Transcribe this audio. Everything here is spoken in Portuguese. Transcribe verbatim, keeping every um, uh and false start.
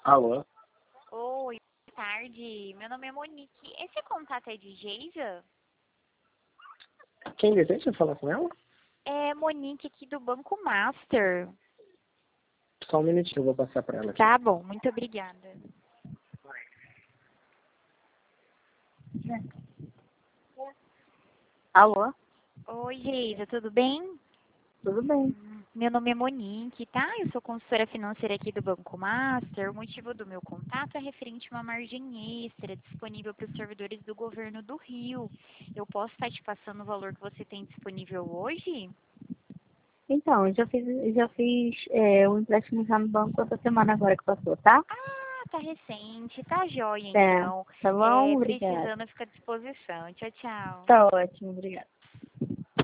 Alô? Oi, boa tarde. Meu nome é Monique. Esse contato é de Geisa? Quem deseja falar com ela? É Monique aqui do Banco Master. Só um minutinho, eu vou passar para ela aqui. Tá bom, muito obrigada. Alô? Oi, Geisa, tudo bem? Tudo bem. Meu nome é Monique, tá? Eu sou consultora financeira aqui do Banco Master. O motivo do meu contato é referente a uma margem extra disponível para os servidores do governo do Rio. Eu posso estar te passando o valor que você tem disponível hoje? Então, eu já fiz, já fiz é, o empréstimo já no banco essa semana agora que passou, tá? Ah, tá recente, tá jóia É, então. tá bom? É, Obrigada. precisando, fica à disposição. Tchau, tchau. Tá ótimo, obrigada.